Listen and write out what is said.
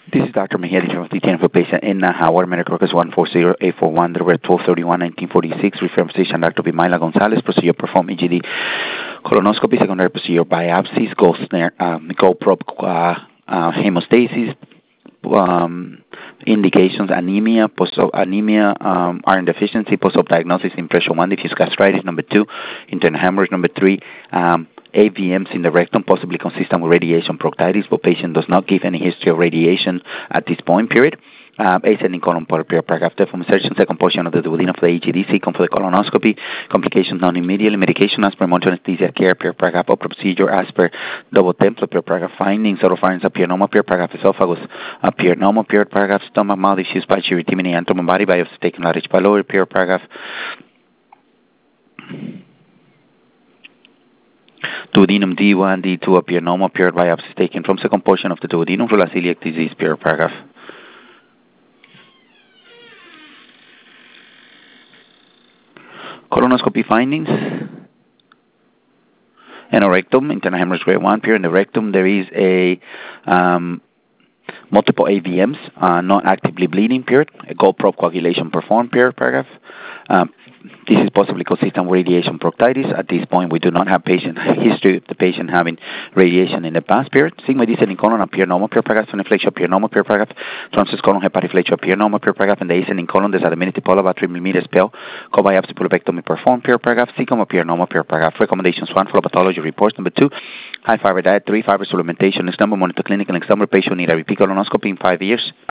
This is Dr. Mejia, the general physician for patient in Howard, Medical Records 140841, the 1231, 1946, referring physician Dr. Bimaila Gonzalez, procedure perform EGD, colonoscopy, secondary procedure biopsies, gold probe hemostasis, indications anemia, iron deficiency, post-op diagnosis, impression 1, diffuse gastritis, number 2, internal hemorrhage, number 3, AVMs in the rectum, possibly consistent with radiation proctitis, but patient does not give any history of radiation at this point, period. Ascending colon paragraph from insertion, second portion of the duodenum for the EGD, second for the colonoscopy, complications known immediately, medication as per monitoring anesthesia care, paragraph upper procedure as per double template, paragraph findings, oropharynx appear normal, paragraph esophagus appear normal, paragraph stomach, mouth issues, by erythema, and body biopsy taken large pylori, paragraph duodenum D1, D2 appear normal, biopsy taken from second portion of the duodenum for celiac disease, paragraph. Colonoscopy findings. Anorectum, internal hemorrhage grade 1, in the rectum there is a multiple AVMs, not actively bleeding, a gold probe coagulation performed, paragraph. This is possibly consistent with radiation proctitis. At this point, we do not have patient history of the patient having radiation in the past, Sigma descending colon appear normal, paragraph. Soniflexia appear normal, paragraph. Transverse colon hepatiflexia appear normal, paragraph. And the ascending colon, there's a diminutive polyp about 3 millimeters spell. Co-biopsy pulopectomy performed, paragraph. Cecum appear normal, paragraph. Recommendations 1, follow pathology reports. Number 2, high fiber diet. 3, fiber supplementation. Next number, monitor clinical. Next number, patient need a repeat colonoscopy in 5 years.